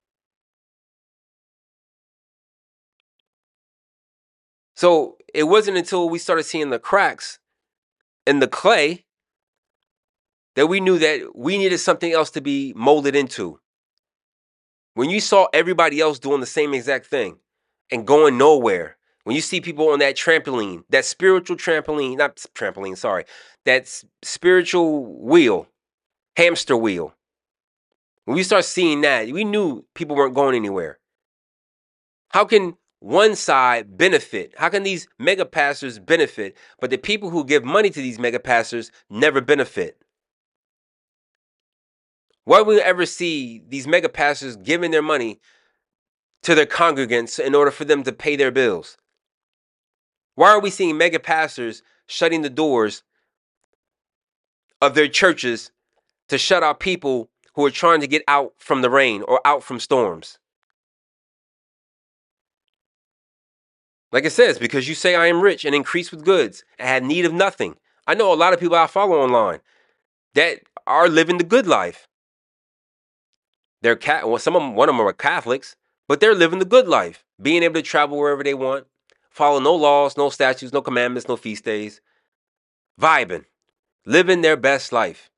So it wasn't until we started seeing the cracks in the clay that we knew that we needed something else to be molded into. When you saw everybody else doing the same exact thing and going nowhere, when you see people on that trampoline, that spiritual trampoline, not trampoline, sorry, that spiritual wheel, hamster wheel, when we start seeing that, we knew people weren't going anywhere. How can one side benefit? How can these mega pastors benefit, but the people who give money to these mega pastors never benefit? Why would we ever see these mega pastors giving their money to their congregants in order for them to pay their bills? Why are we seeing mega pastors shutting the doors of their churches to shut out people who are trying to get out from the rain or out from storms? Like it says, because you say I am rich and increase with goods and have need of nothing. I know a lot of people I follow online that are living the good life. They're one of them are Catholics, but they're living the good life, being able to travel wherever they want, follow no laws, no statutes, no commandments, no feast days, vibing, living their best life.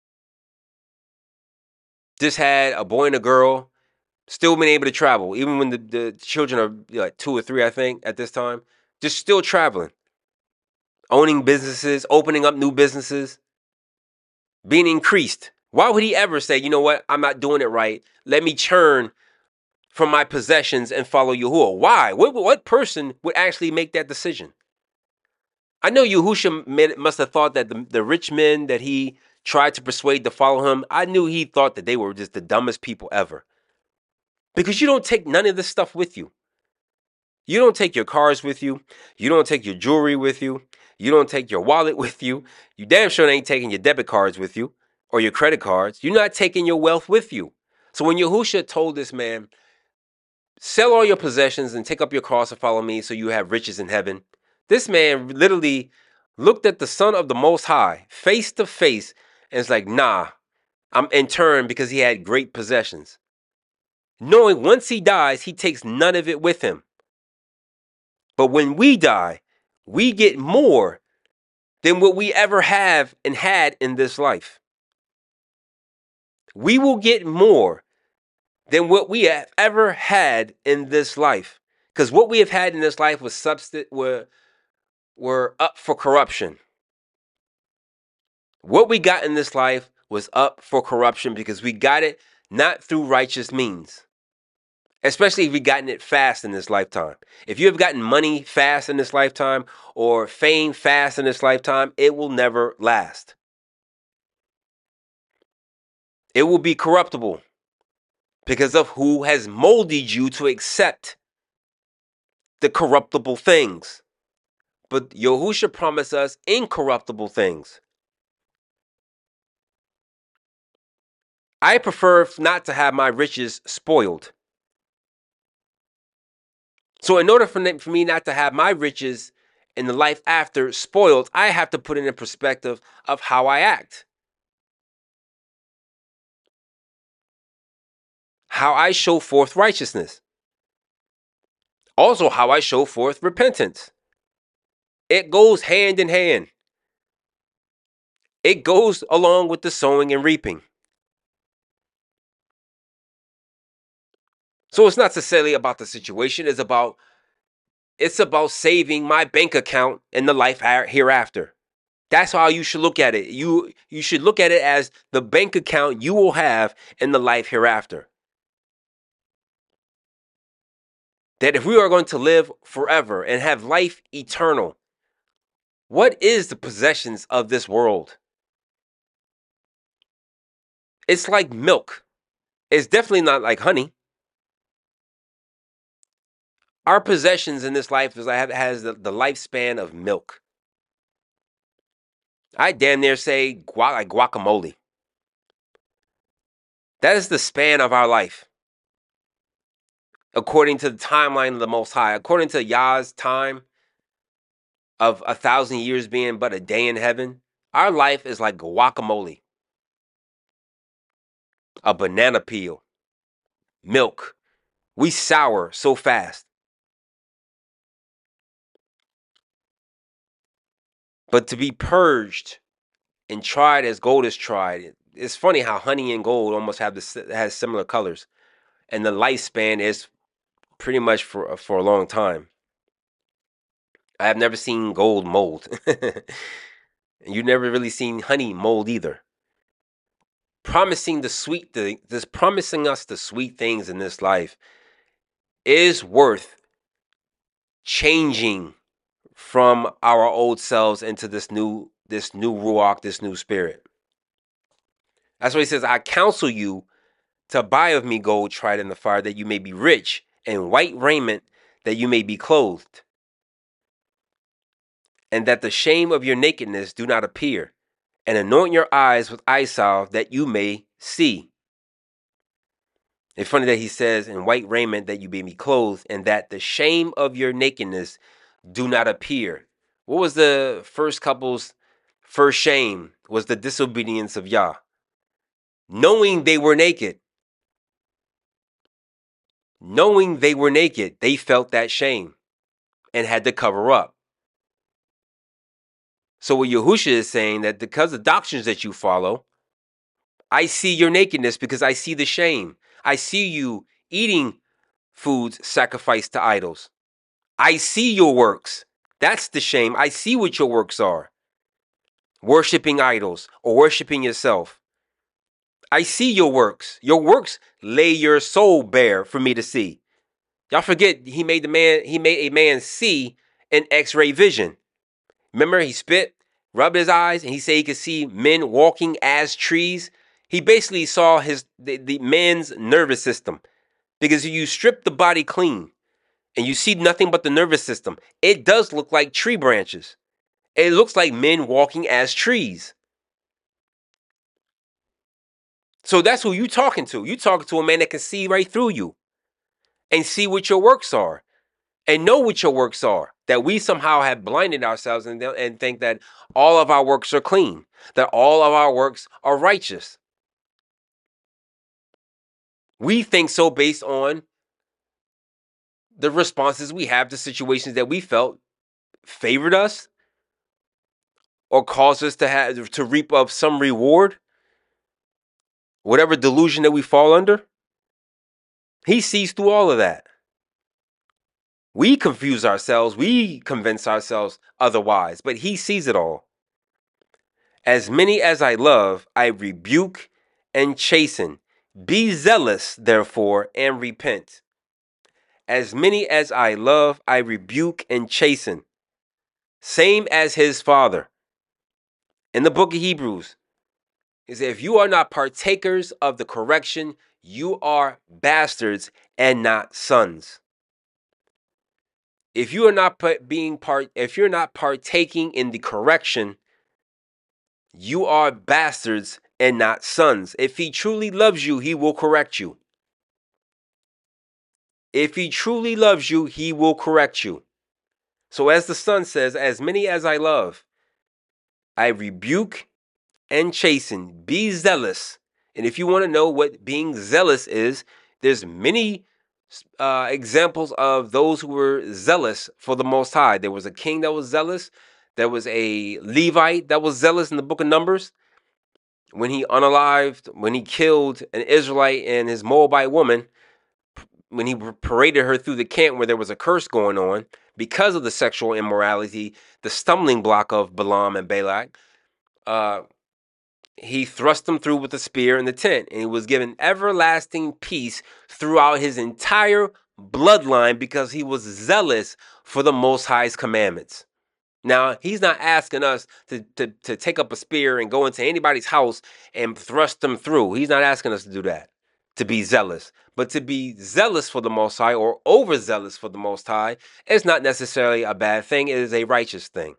Just had a boy and a girl, still been able to travel, even when the children are like 2 or 3, I think, at this time. Just still traveling, owning businesses, opening up new businesses, being increased. Why would he ever say, you know what, I'm not doing it right, let me turn from my possessions and follow Yahuwah? Why? What person would actually make that decision? I know Yahusha must have thought that the rich men that he tried to persuade to follow him, I knew he thought that they were just the dumbest people ever. Because you don't take none of this stuff with you. You don't take your cars with you. You don't take your jewelry with you. You don't take your wallet with you. You damn sure ain't taking your debit cards with you or your credit cards. You're not taking your wealth with you. So when Yahusha told this man, sell all your possessions and take up your cross and follow me so you have riches in heaven, this man literally looked at the Son of the Most High face to face and is like, nah, I'm in turn because he had great possessions. Knowing once he dies, he takes none of it with him. But when we die, we get more than what we ever have and had in this life. We will get more than what we have ever had in this life. Because what we have had in this life was were up for corruption. What we got in this life was up for corruption because we got it not through righteous means. Especially if you've gotten it fast in this lifetime. If you have gotten money fast in this lifetime or fame fast in this lifetime, it will never last. It will be corruptible because of who has molded you to accept the corruptible things. But Yahusha promised us incorruptible things. I prefer not to have my riches spoiled. So in order for me not to have my riches in the life after spoiled, I have to put it in perspective of how I act. How I show forth righteousness. Also how I show forth repentance. It goes hand in hand. It goes along with the sowing and reaping. So it's not necessarily about the situation. It's about saving my bank account in the life hereafter. That's how you should look at it. You should look at it as the bank account you will have in the life hereafter. That if we are going to live forever and have life eternal, what is the possessions of this world? It's like milk. It's definitely not like honey. Our possessions in this life has the lifespan of milk. I damn near say like guacamole. That is the span of our life. According to the timeline of the Most High, according to Yah's time of 1,000 years being but a day in heaven, our life is like guacamole, a banana peel, milk. We sour so fast. But to be purged and tried as gold is tried, it's funny how honey and gold almost has similar colors, and the lifespan is pretty much for a long time. I have never seen gold mold. You've never really seen honey mold either. Promising us the sweet things in this life is worth changing from our old selves into this new ruach, this new spirit. That's why he says, I counsel you to buy of me gold tried in the fire, that you may be rich, and white raiment, that you may be clothed, and that the shame of your nakedness do not appear, and anoint your eyes with eye salve, that you may see. It's funny that he says, in white raiment, that you may be clothed, and that the shame of your nakedness do not appear. What was the first couple's first shame? Was the disobedience of Yah. Knowing they were naked. Knowing they were naked, they felt that shame and had to cover up. So what Yahusha is saying, that because of the doctrines that you follow, I see your nakedness because I see the shame. I see you eating foods sacrificed to idols. I see your works. That's the shame. I see what your works are. Worshipping idols or worshipping yourself. I see your works. Your works lay your soul bare for me to see. Y'all forget he made a man see in X-ray vision. Remember, he spit, rubbed his eyes, and he said he could see men walking as trees. He basically saw the man's nervous system. Because if you strip the body clean and you see nothing but the nervous system, it does look like tree branches. It looks like men walking as trees. So that's who you talking to. You talking to a man that can see right through you and see what your works are and know what your works are. That we somehow have blinded ourselves and think that all of our works are clean, that all of our works are righteous. We think so based on the responses we have to situations that we felt favored us or caused us to reap of some reward, whatever delusion that we fall under. He sees through all of that. We confuse ourselves. We convince ourselves otherwise, but he sees it all. As many as I love, I rebuke and chasten. Be zealous, therefore, and repent. As many as I love, I rebuke and chasten. Same as his father. In the book of Hebrews, he said, if you are not partakers of the correction, you are bastards and not sons. If you are not if you're not partaking in the correction, you are bastards and not sons. If he truly loves you, he will correct you. If he truly loves you, he will correct you. So as the Son says, as many as I love, I rebuke and chasten. Be zealous. And if you want to know what being zealous is, there's many examples of those who were zealous for the Most High. There was a king that was zealous. There was a Levite that was zealous in the book of Numbers when he killed an Israelite and his Moabite woman, when he paraded her through the camp where there was a curse going on because of the sexual immorality, the stumbling block of Balaam and Balak. He thrust them through with a spear in the tent, and he was given everlasting peace throughout his entire bloodline because he was zealous for the Most High's commandments. Now, he's not asking us to take up a spear and go into anybody's house and thrust them through. He's not asking us to do that, to be zealous. But to be zealous for the Most High or overzealous for the Most High is not necessarily a bad thing. It is a righteous thing.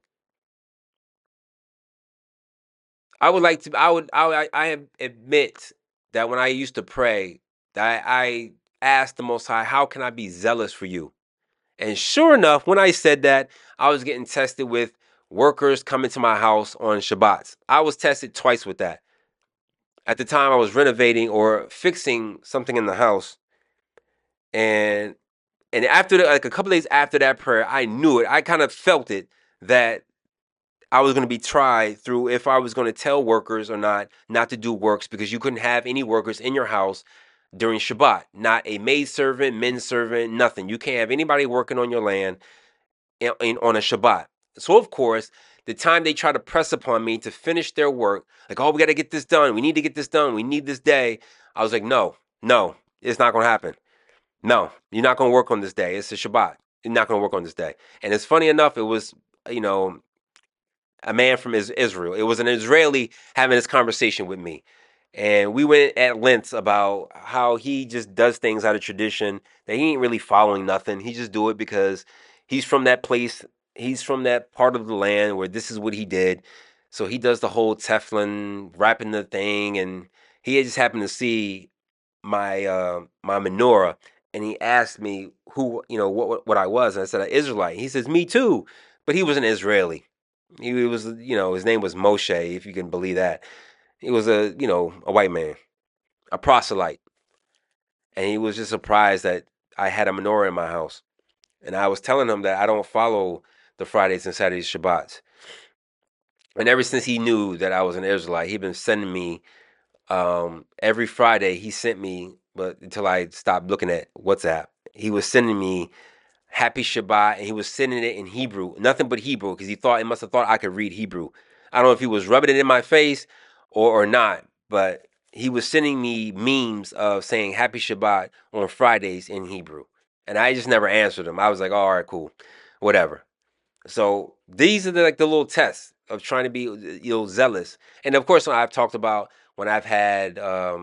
I admit that when I used to pray, that I asked the Most High, how can I be zealous for you? And sure enough, when I said that, I was getting tested with workers coming to my house on Shabbats. I was tested twice with that. At the time, I was renovating or fixing something in the house, and after like a couple days after that prayer, I knew it. I kind of felt it that I was going to be tried through if I was going to tell workers or not to do works, because you couldn't have any workers in your house during Shabbat. Not a maid servant, men servant, nothing. You can't have anybody working on your land on a Shabbat. So of course, the time they try to press upon me to finish their work, like, oh, we got to get this done. We need to get this done. We need this day. I was like, no, it's not going to happen. No, you're not going to work on this day. It's a Shabbat. You're not going to work on this day. And it's funny enough, it was, a man from Israel. It was an Israeli having this conversation with me. And we went at length about how he just does things out of tradition, that he ain't really following nothing. He just do it because he's from that place. He's from that part of the land where this is what he did. So he does the whole Teflon wrapping the thing, and he just happened to see my menorah, and he asked me who, what I was, and I said an Israelite. He says, me too, but he was an Israeli. He was, his name was Moshe, if you can believe that. He was a white man, a proselyte, and he was just surprised that I had a menorah in my house. And I was telling him that I don't follow the Fridays and Saturdays Shabbats. And ever since he knew that I was an Israelite, he'd been sending me every Friday. He sent me, but until I stopped looking at WhatsApp, he was sending me Happy Shabbat, and he was sending it in Hebrew, nothing but Hebrew, because he must have thought I could read Hebrew. I don't know if he was rubbing it in my face or not, but he was sending me memes of saying Happy Shabbat on Fridays in Hebrew, and I just never answered him. I was like, oh, all right, cool, whatever. So these are the little tests of trying to be zealous, and of course, I've talked about when I've had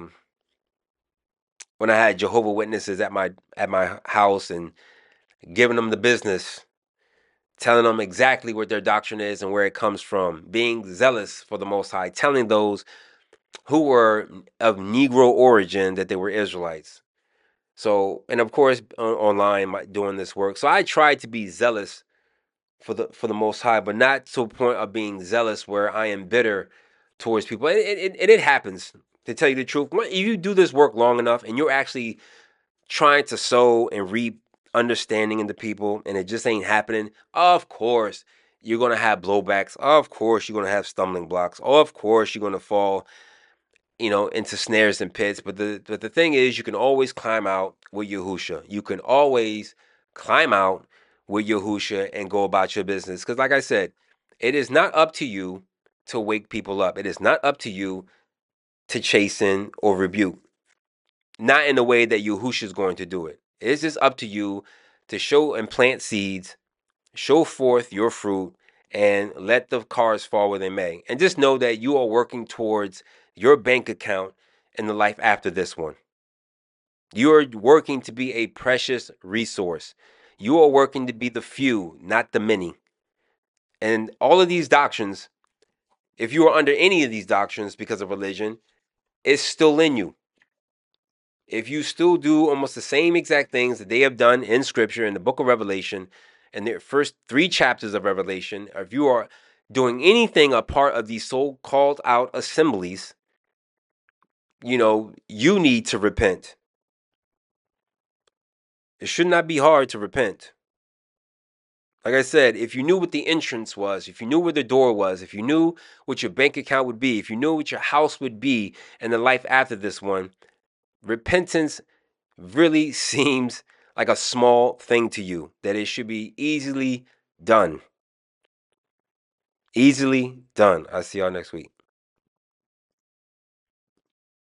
when I had Jehovah Witnesses at my house and giving them the business, telling them exactly what their doctrine is and where it comes from, being zealous for the Most High, telling those who were of Negro origin that they were Israelites. So, and of course, online doing this work. So I tried to be zealous for the Most High, but not to a point of being zealous where I am bitter towards people. And it happens, to tell you the truth. If you do this work long enough and you're actually trying to sow and reap understanding into people, and it just ain't happening, of course you're going to have blowbacks. Of course you're going to have stumbling blocks. Of course you're going to fall, into snares and pits. But the thing is, you can always climb out with Yahusha. You can always climb out with Yahusha and go about your business. Because like I said, it is not up to you to wake people up. It is not up to you to chasten or rebuke. Not in the way that Yahusha is going to do it. It's just up to you to show and plant seeds, show forth your fruit, and let the cards fall where they may. And just know that you are working towards your bank account in the life after this one. You are working to be a precious resource. You are working to be the few, not the many. And all of these doctrines, if you are under any of these doctrines because of religion, it's still in you. If you still do almost the same exact things that they have done in Scripture, in the book of Revelation, and the first 3 chapters of Revelation, or if you are doing anything a part of these so-called out assemblies, you need to repent. It should not be hard to repent. Like I said, if you knew what the entrance was, if you knew where the door was, if you knew what your bank account would be, if you knew what your house would be and the life after this one, repentance really seems like a small thing to you, that it should be easily done. Easily done. I'll see y'all next week.